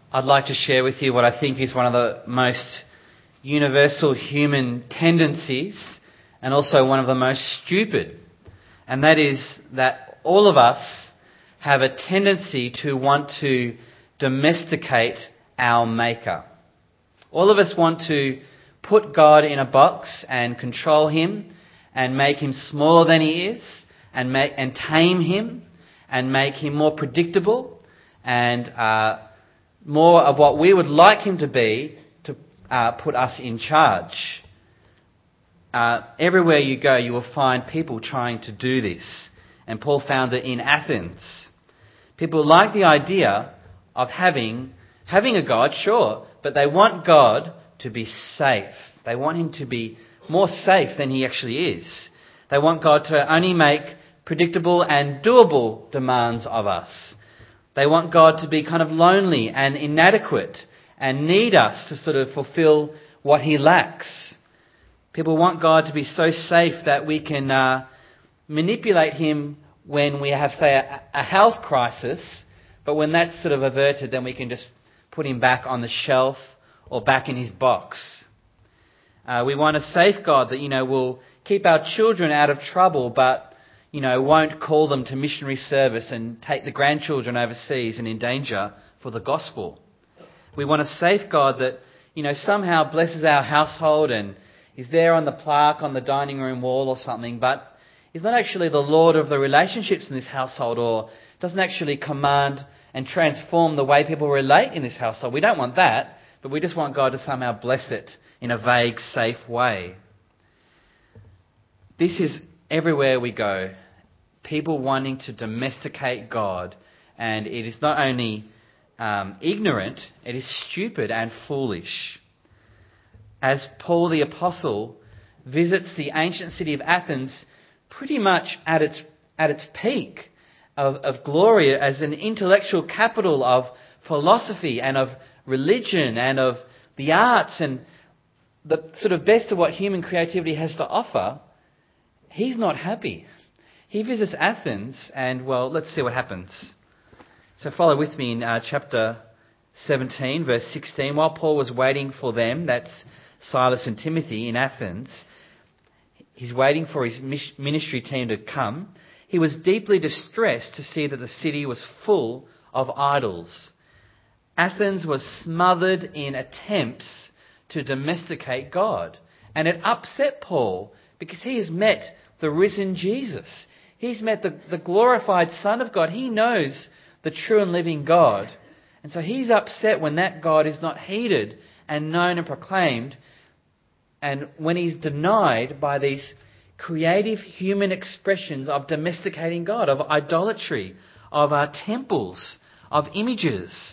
I'd like to share with you what I think is one of the most universal human tendencies and also one of the most stupid. And that is that all of us have a tendency to want to domesticate our Maker. All of us want to put God in a box and control him and make him smaller than he is and tame him and make him more predictable and more of what we would like him to be to put us in charge. Everywhere you go, you will find people trying to do this. And Paul found it in Athens. People like the idea of having a God, sure, but they want God to be safe. They want him to be more safe than he actually is. They want God to only make predictable and doable demands of us. They want God to be kind of lonely and inadequate and need us to sort of fulfill what he lacks. People want God to be so safe that we can manipulate him when we have, say, a health crisis, but when that's sort of averted, then we can just put him back on the shelf or back in his box. We want a safe God that, will keep our children out of trouble, but won't call them to missionary service and take the grandchildren overseas and in danger for the gospel. We want a safe God that, somehow blesses our household and is there on the plaque on the dining room wall or something, but is not actually the Lord of the relationships in this household or doesn't actually command and transform the way people relate in this household. We don't want that, but we just want God to somehow bless it in a vague, safe way. This is everywhere we go, people wanting to domesticate God, and it is not only ignorant, it is stupid and foolish. As Paul the Apostle visits the ancient city of Athens pretty much at its peak of glory as an intellectual capital of philosophy and of religion and of the arts and the sort of best of what human creativity has to offer, he's not happy. He visits Athens and, let's see what happens. So follow with me in chapter 17, verse 16. While Paul was waiting for them, that's Silas and Timothy in Athens, he's waiting for his ministry team to come. He was deeply distressed to see that the city was full of idols. Athens was smothered in attempts to domesticate God. And it upset Paul because he has met the risen Jesus. He's met the glorified Son of God. He knows the true and living God. And so he's upset when that God is not heeded and known and proclaimed, and when he's denied by these creative human expressions of domesticating God, of idolatry, of our temples, of images.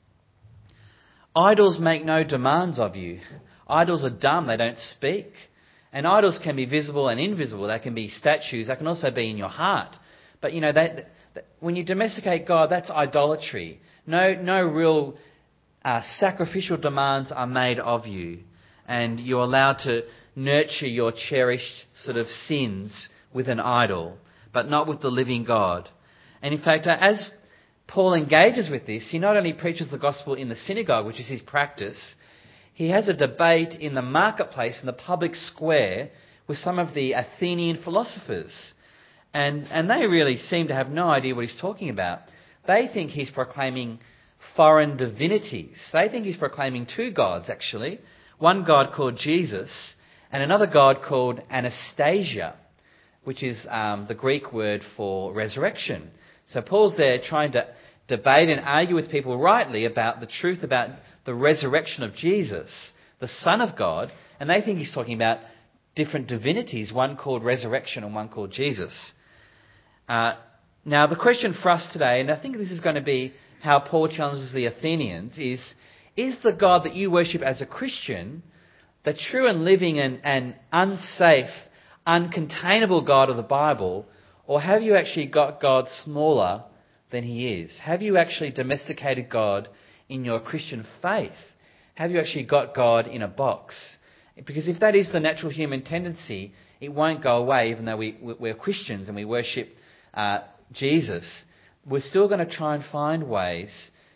Idols make no demands of you. Idols are dumb, they don't speak. And idols can be visible and invisible. They can be statues. They can also be in your heart. But, when you domesticate God, that's idolatry. No real sacrificial demands are made of you. And you're allowed to nurture your cherished sort of sins with an idol, but not with the living God. And in fact, as Paul engages with this, he not only preaches the gospel in the synagogue, which is his practice, he has a debate in the marketplace, in the public square, with some of the Athenian philosophers. And they really seem to have no idea what he's talking about. They think he's proclaiming foreign divinities. They think he's proclaiming two gods, actually. One God called Jesus and another God called Anastasia, which is the Greek word for resurrection. So Paul's there trying to debate and argue with people rightly about the truth about the resurrection of Jesus, the Son of God, and they think he's talking about different divinities, one called resurrection and one called Jesus. Now, the question for us today, and I think this is going to be how Paul challenges the Athenians, is the God that you worship as a Christian the true and living and unsafe, uncontainable God of the Bible, or have you actually got God smaller than he is? Have you actually domesticated God in your Christian faith? Have you actually got God in a box? Because if that is the natural human tendency, it won't go away even though we're Christians and we worship Jesus. We're still going to try and find ways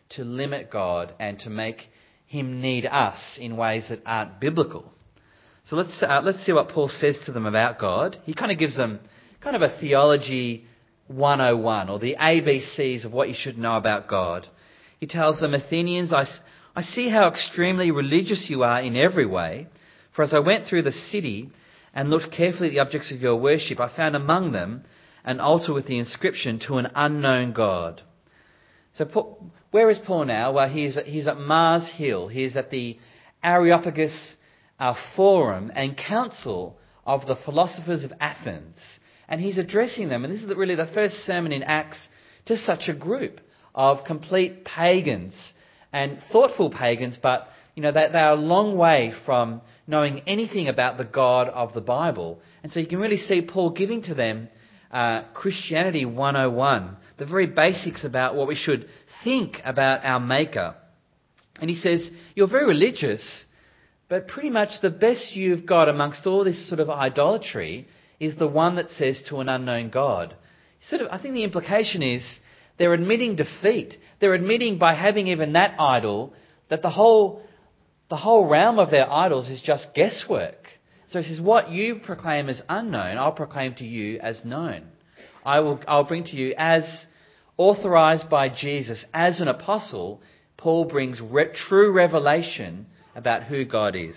to limit God and to make him need us in ways that aren't biblical. So let's see what Paul says to them about God. He kind of gives them kind of a theology 101, or the ABCs of what you should know about God. He tells them, Athenians, I see how extremely religious you are in every way. For as I went through the city and looked carefully at the objects of your worship, I found among them an altar with the inscription, to an unknown God. So where is Paul now? Well, he's at Mars Hill. He's at the Areopagus Forum and Council of the Philosophers of Athens. And he's addressing them. And this is really the first sermon in Acts to such a group of complete pagans and thoughtful pagans, but they are a long way from knowing anything about the God of the Bible. And so you can really see Paul giving to them Christianity 101, the very basics about what we should think about our Maker. And he says, you're very religious, but pretty much the best you've got amongst all this sort of idolatry is the one that says to an unknown God. I think the implication is they're admitting defeat. They're admitting by having even that idol that the whole realm of their idols is just guesswork. So he says, what you proclaim as unknown, I'll proclaim to you as known. I'll bring to you as authorized by Jesus, as an apostle. Paul brings true revelation about who God is.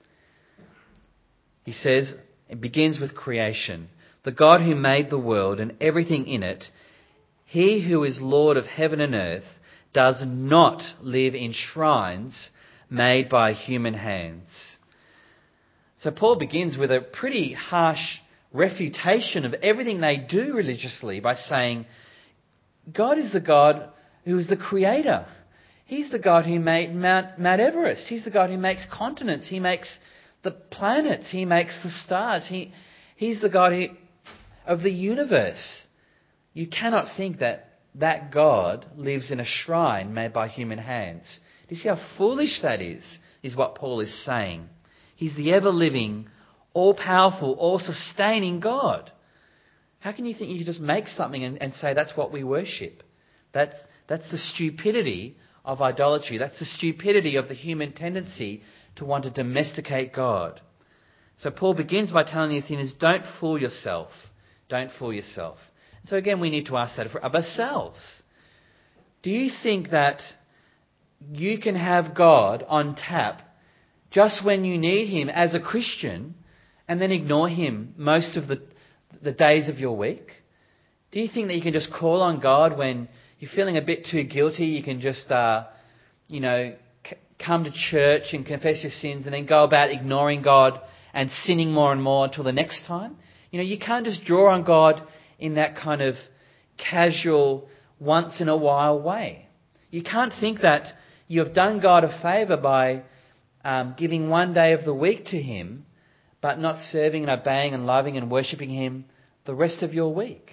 He says, it begins with creation. The God who made the world and everything in it, he who is Lord of heaven and earth, does not live in shrines made by human hands. So Paul begins with a pretty harsh refutation of everything they do religiously by saying, God is the God who is the creator. He's the God who made Mount Everest. He's the God who makes continents. He makes the planets. He makes the stars. He's the God of the universe. You cannot think that God lives in a shrine made by human hands. Do you see how foolish that is what Paul is saying? He's the ever-living, all-powerful, all-sustaining God. How can you think you can just make something and say that's what we worship? That's the stupidity of idolatry. That's the stupidity of the human tendency to want to domesticate God. So Paul begins by telling the Athenians, don't fool yourself. Don't fool yourself. So again, we need to ask that of ourselves. Do you think that you can have God on tap just when you need him as a Christian and then ignore him most of the days of your week? Do you think that you can just call on God when you're feeling a bit too guilty? You can just, come to church and confess your sins and then go about ignoring God and sinning more and more until the next time? You can't just draw on God in that kind of casual, once in a while way. You can't think that you have done God a favour by giving one day of the week to him, but not serving and obeying and loving and worshipping him the rest of your week.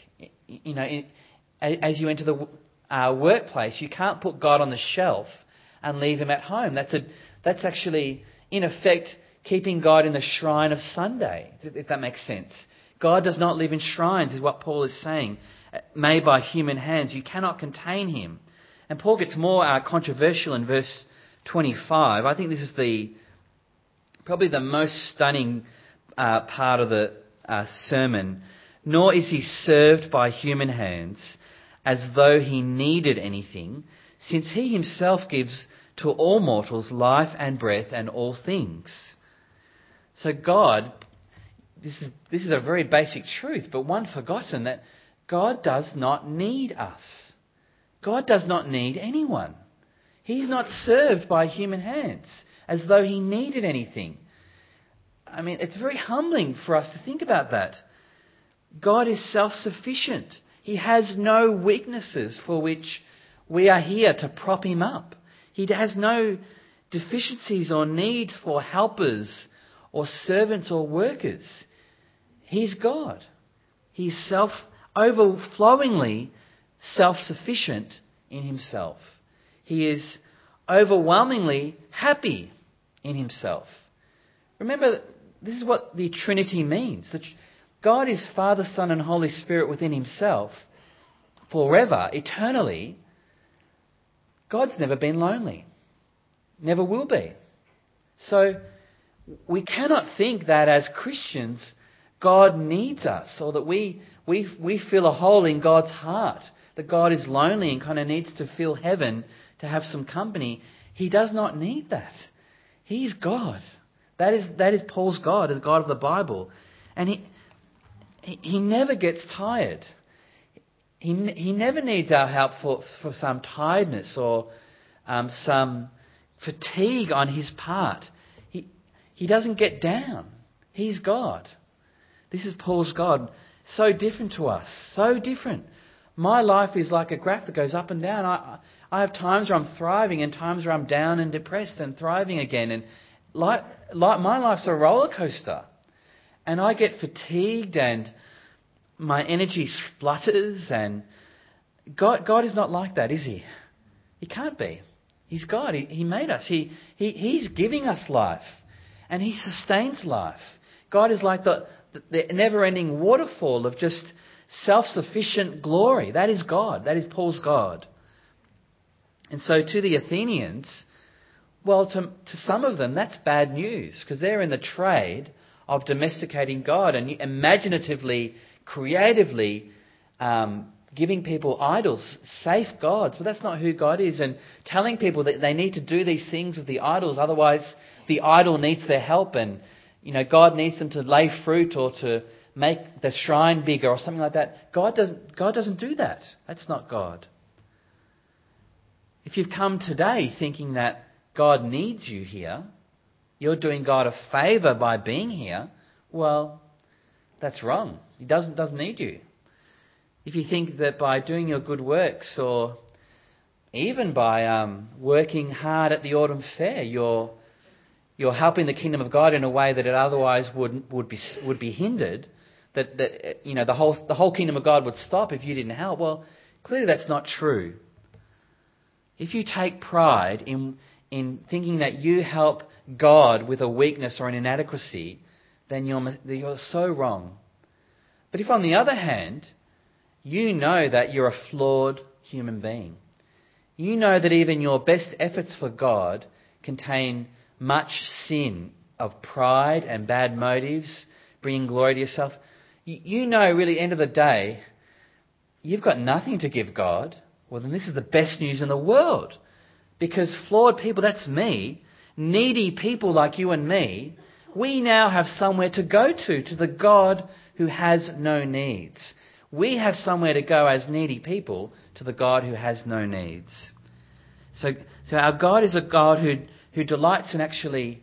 As you enter the workplace, you can't put God on the shelf and leave him at home. That's actually, in effect, keeping God in the shrine of Sunday, if that makes sense. God does not live in shrines, is what Paul is saying, made by human hands. You cannot contain him. And Paul gets more controversial in verse 25. I think this is probably the most stunning part of the sermon. Nor is he served by human hands as though he needed anything, since he himself gives to all mortals life and breath and all things. So God, this is a very basic truth, but one forgotten, that God does not need us. God does not need anyone. He's not served by human hands as though he needed anything. I mean, it's very humbling for us to think about that. God is self-sufficient. He has no weaknesses for which we are here to prop him up. He has no deficiencies or need for helpers or servants or workers. He's God. He's overflowingly self-sufficient in himself. He is overwhelmingly happy in himself. Remember, this is what the Trinity means. God is Father, Son and Holy Spirit within himself forever, eternally. God's never been lonely. Never will be. So we cannot think that as Christians God needs us, or that we feel a hole in God's heart, that God is lonely and kind of needs to feel heaven to have some company. He does not need that. He's God. That is Paul's God, as God of the Bible. And he never gets tired. He never needs our help for some tiredness or some fatigue on his part. He doesn't get down. He's God. This is Paul's God. So different to us. So different. My life is like a graph that goes up and down. I have times where I'm thriving and times where I'm down and depressed and thriving again. And like my life's a roller coaster. And I get fatigued and my energy splutters. And God is not like that, is he? He can't be. He's God. He made us. He's giving us life. And he sustains life. God is like the never-ending waterfall of just self-sufficient glory. That is God. That is Paul's God. And so to the Athenians, well, to some of them, that's bad news, because they're in the trade of domesticating God and imaginatively, creatively giving people idols, safe gods. But that's not who God is. And telling people that they need to do these things with the idols, otherwise the idol needs their help, and God needs them to lay fruit or to make the shrine bigger or something like that. God doesn't do that. That's not God. If you've come today thinking that God needs you here, you're doing God a favour by being here, well, that's wrong. He doesn't need you. If you think that by doing your good works, or even by working hard at the autumn fair, you're helping the kingdom of God in a way that it otherwise would be hindered, that the whole kingdom of God would stop if you didn't help. Well, clearly that's not true. If you take pride in thinking that you help God with a weakness or an inadequacy, then you're so wrong. But if on the other hand, you know that you're a flawed human being, you know that even your best efforts for God contain much sin of pride and bad motives, bringing glory to yourself, you know really at the end of the day, you've got nothing to give God. Well, then this is the best news in the world. Because flawed people, that's me, needy people like you and me, we now have somewhere to go to the God who has no needs. We have somewhere to go as needy people to the God who has no needs. So our God is a God who delights in actually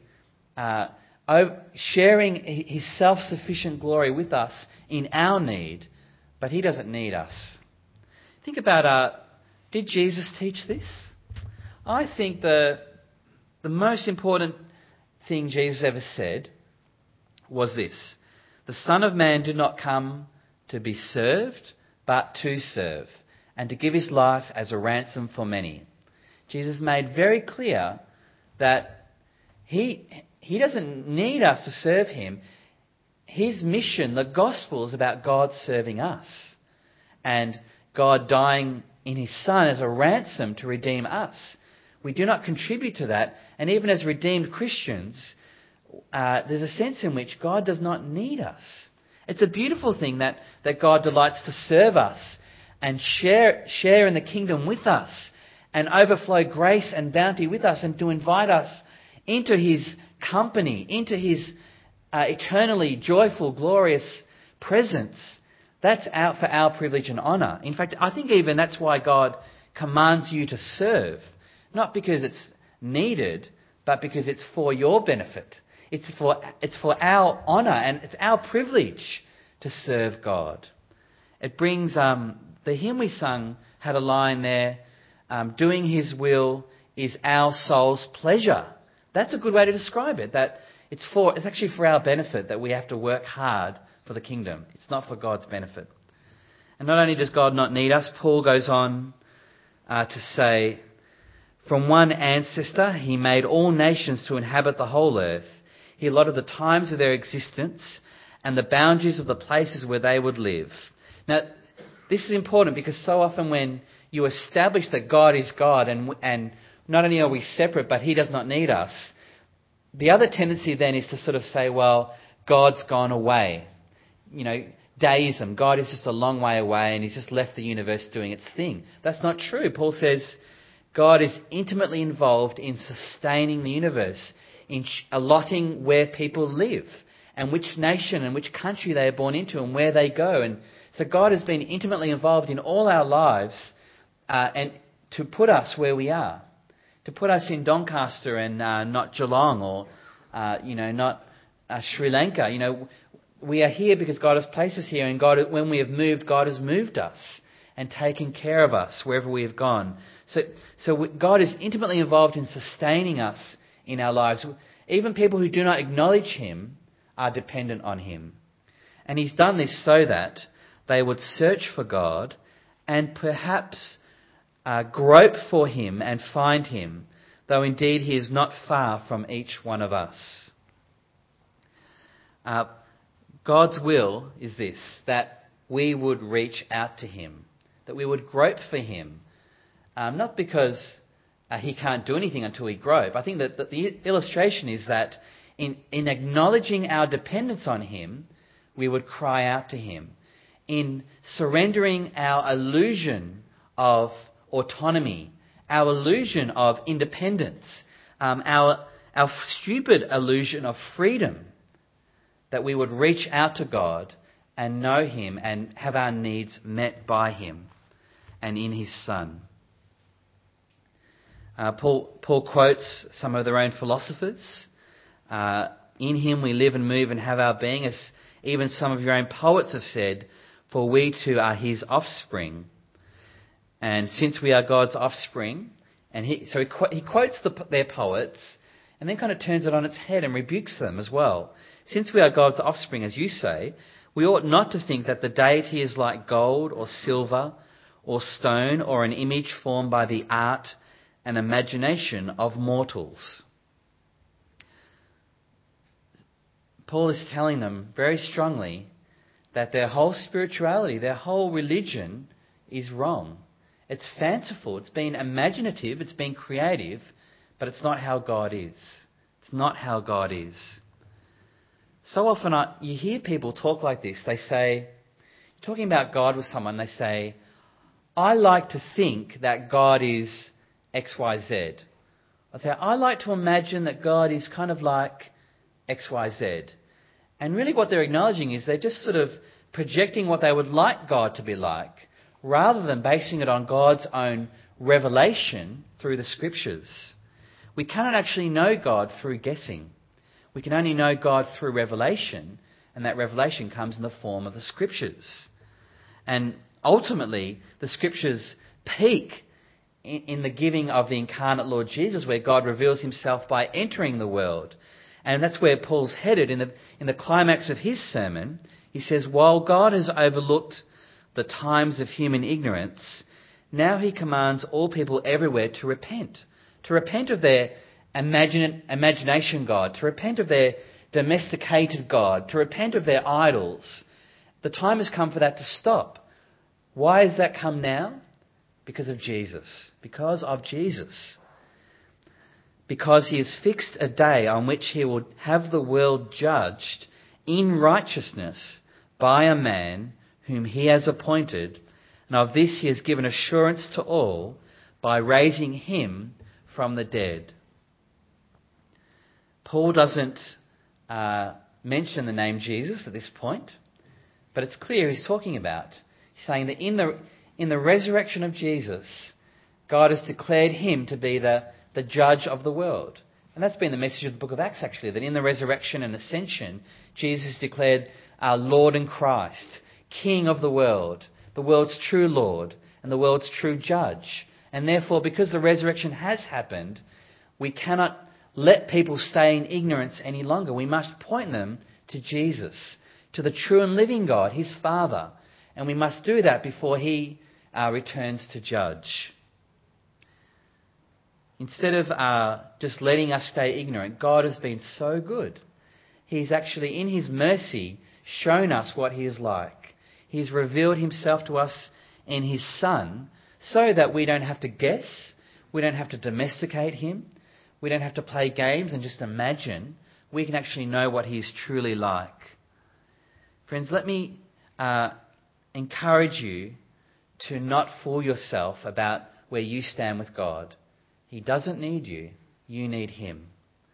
sharing his self-sufficient glory with us in our need, but he doesn't need us. Think about, did Jesus teach this? I think the most important thing Jesus ever said was this: the Son of Man did not come to be served, but to serve, and to give his life as a ransom for many. Jesus made very clear that he doesn't need us to serve him. His mission, the gospel, is about God serving us and God dying in his Son as a ransom to redeem us. We do not contribute to that. And even as redeemed Christians, there's a sense in which God does not need us. It's a beautiful thing that God delights to serve us and share in the kingdom with us and overflow grace and bounty with us, and to invite us into his company, into his eternally joyful, glorious presence. That's for our privilege and honour. In fact, I think even that's why God commands you to serve. Not because it's needed, but because it's for your benefit. It's for our honour, and it's our privilege to serve God. It brings, the hymn we sung had a line there, doing his will is our soul's pleasure. That's a good way to describe it, that it's actually for our benefit that we have to work hard for the kingdom. It's not for God's benefit. And not only does God not need us, Paul goes on to say, from one ancestor he made all nations to inhabit the whole earth. He allotted the times of their existence and the boundaries of the places where they would live. Now, this is important because so often when you establish that God is God, and not only are we separate, but he does not need us, the other tendency then is to sort of say, well, God's gone away. Deism. God is just a long way away and he's just left the universe doing its thing. That's not true. Paul says God is intimately involved in sustaining the universe, in allotting where people live and which nation and which country they are born into and where they go. And so God has been intimately involved in all our lives and to put us where we are. To put us in Doncaster and not Geelong or, not Sri Lanka. We are here because God has placed us here, and God, when we have moved, God has moved us and taken care of us wherever we have gone. So God is intimately involved in sustaining us in our lives. Even people who do not acknowledge him are dependent on him. And he's done this so that they would search for God and perhaps grope for him and find him, though indeed he is not far from each one of us. God's will is this, that we would reach out to him, that we would grope for him, not because he can't do anything until we grope. I think that the illustration is that in acknowledging our dependence on him, we would cry out to him. In surrendering our illusion of autonomy, our illusion of independence, our stupid illusion of freedom, that we would reach out to God and know him and have our needs met by him and in his Son. Paul quotes some of their own philosophers. In him we live and move and have our being, as even some of your own poets have said, for we too are his offspring. And since we are God's offspring, and he quotes their poets and then kind of turns it on its head and rebukes them as well. Since we are God's offspring, as you say, we ought not to think that the deity is like gold or silver or stone or an image formed by the art and imagination of mortals. Paul is telling them very strongly that their whole spirituality, their whole religion is wrong. It's fanciful, it's been imaginative, it's been creative, but it's not how God is. It's not how God is. So often you hear people talk like this. They say, talking about God with someone, they say, I like to think that God is XYZ. I'd say, I like to imagine that God is kind of like XYZ. And really what they're acknowledging is they're just sort of projecting what they would like God to be like, rather than basing it on God's own revelation through the Scriptures. We cannot actually know God through guessing. We can only know God through revelation, and that revelation comes in the form of the Scriptures. And ultimately, the Scriptures peak in the giving of the incarnate Lord Jesus, where God reveals himself by entering the world. And that's where Paul's headed in the climax of his sermon. He says, while God has overlooked the times of human ignorance, now he commands all people everywhere to repent of their imagination God, to repent of their domesticated God, to repent of their idols. The time has come for that to stop. Why has that come now? Because of Jesus. Because of Jesus. Because he has fixed a day on which he will have the world judged in righteousness by a man whom he has appointed, and of this he has given assurance to all by raising him from the dead. Paul doesn't mention the name Jesus at this point, but it's clear he's talking about. He's saying that in the resurrection of Jesus, God has declared him to be the judge of the world. And that's been the message of the book of Acts, actually, that in the resurrection and ascension, Jesus is declared our Lord and Christ, King of the world's true Lord, and the world's true judge. And therefore, because the resurrection has happened, we cannot let people stay in ignorance any longer. We must point them to Jesus, to the true and living God, his Father. And we must do that before he returns to judge. Instead of just letting us stay ignorant, God has been so good. He's actually, in his mercy, shown us what he is like. He's revealed himself to us in his Son, so that we don't have to guess, we don't have to domesticate him, we don't have to play games and just imagine. We can actually know what he is truly like. Friends, let me encourage you to not fool yourself about where you stand with God. He doesn't need you. You need him.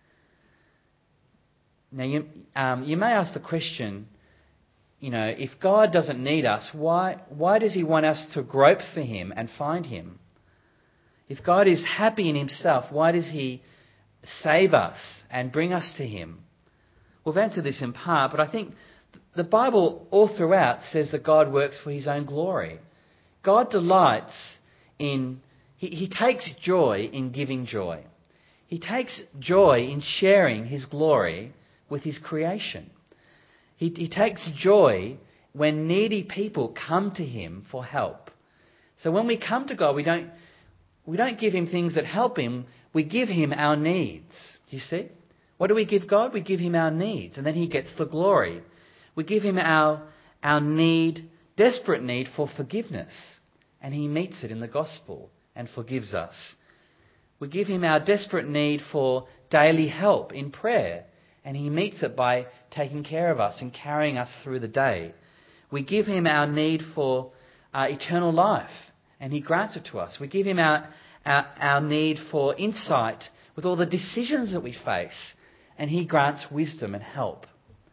Now, you may ask the question, if God doesn't need us, why does he want us to grope for him and find him? If God is happy in himself, why does he save us and bring us to him? We've answered this in part, but I think the Bible all throughout says that God works for his own glory. God delights in, he takes joy in giving joy. He takes joy in sharing his glory with his creation. He takes joy when needy people come to him for help. So when we come to God, we don't give him things that help him. We give him our needs. Do you see? What do we give God? We give him our needs, and then he gets the glory. We give him our need, desperate need for forgiveness, and he meets it in the gospel and forgives us. We give him our desperate need for daily help in prayer, and he meets it by taking care of us and carrying us through the day. We give him our need for eternal life, and he grants it to us. We give him our need for insight with all the decisions that we face, and he grants wisdom and help.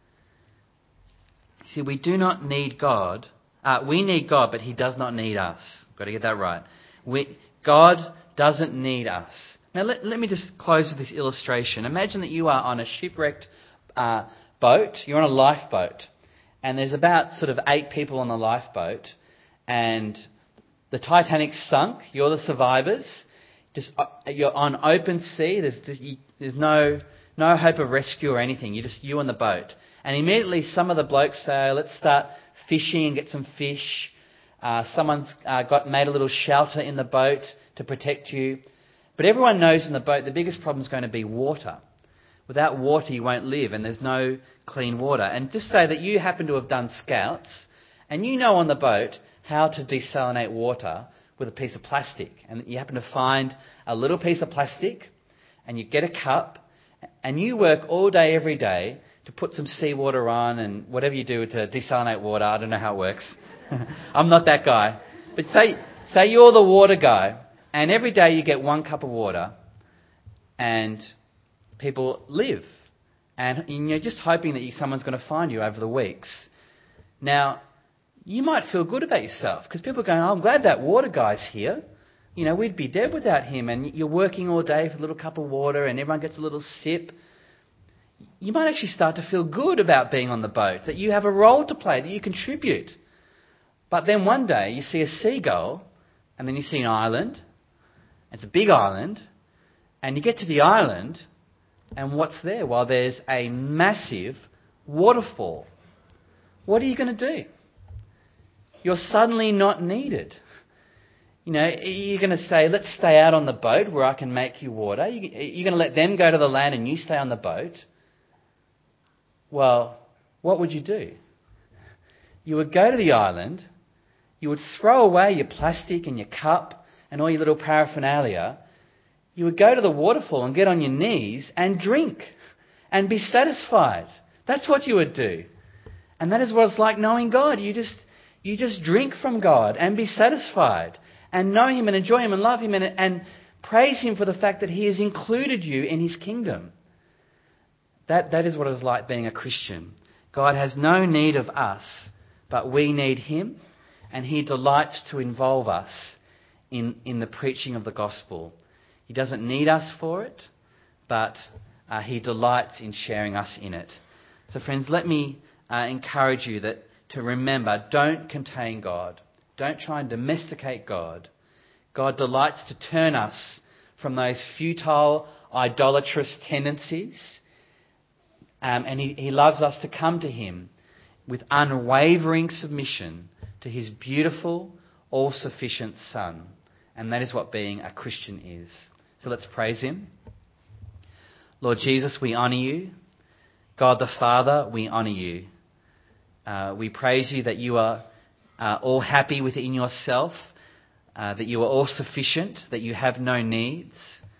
See, we do not need God. We need God, but he does not need us. Got to get that right. God doesn't need us. Now, let me just close with this illustration. Imagine that you are on a shipwrecked boat. You're on a lifeboat, and there's about sort of 8 people on the lifeboat, and the Titanic's sunk. You're the survivors. You're on open sea. There's no hope of rescue or anything. You're just you on the boat. And immediately some of the blokes say, let's start fishing and get some fish. Someone's made a little shelter in the boat to protect you. But everyone knows in the boat the biggest problem is going to be water. Without water you won't live, and there's no clean water. And just say that you happen to have done scouts, and you know on the boat how to desalinate water with a piece of plastic. And you happen to find a little piece of plastic, and you get a cup, and you work all day, every day, to put some seawater on and whatever you do to desalinate water. I don't know how it works. I'm not that guy. But say you're the water guy, and every day you get 1 cup of water, and people live. And you're just hoping that someone's going to find you over the weeks. Now, you might feel good about yourself, because people are going, I'm glad that water guy's here. We'd be dead without him. And you're working all day for a little cup of water, and everyone gets a little sip. You might actually start to feel good about being on the boat, that you have a role to play, that you contribute. But then one day you see a seagull, and then you see an island. It's a big island, and you get to the island, and what's there? Well, there's a massive waterfall. What are you going to do? You're suddenly not needed. You're going to say, let's stay out on the boat where I can make you water. You're going to let them go to the land and you stay on the boat. Well, what would you do? You would go to the island, you would throw away your plastic and your cup and all your little paraphernalia. You would go to the waterfall and get on your knees and drink and be satisfied. That's what you would do. And that is what it's like knowing God. You just drink from God and be satisfied and know him and enjoy him and love him and praise him for the fact that he has included you in his kingdom. That is what it is like being a Christian. God has no need of us, but we need him, and he delights to involve us in the preaching of the gospel. He doesn't need us for it, but he delights in sharing us in it. So friends, let me encourage you to remember, don't contain God. Don't try and domesticate God. God delights to turn us from those futile, idolatrous tendencies. And he loves us to come to him with unwavering submission to his beautiful, all-sufficient Son. And that is what being a Christian is. So let's praise him. Lord Jesus, we honour you. God the Father, we honour you. We praise you that you are all happy within yourself, that you are all sufficient, that you have no needs.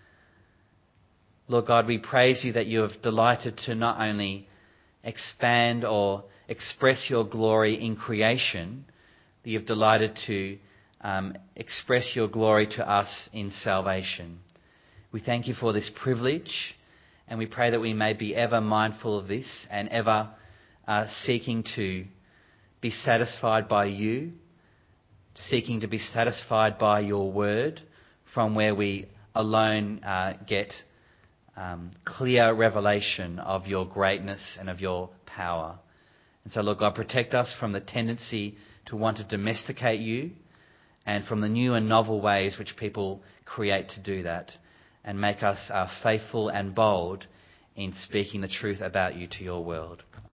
Lord God, we praise you that you have delighted to not only expand or express your glory in creation, that you've delighted to express your glory to us in salvation. We thank you for this privilege, and we pray that we may be ever mindful of this and ever seeking to be satisfied by you, seeking to be satisfied by your word, from where we alone get clear revelation of your greatness and of your power. And so, Lord God, protect us from the tendency to want to domesticate you and from the new and novel ways which people create to do that, and make us faithful and bold in speaking the truth about you to your world.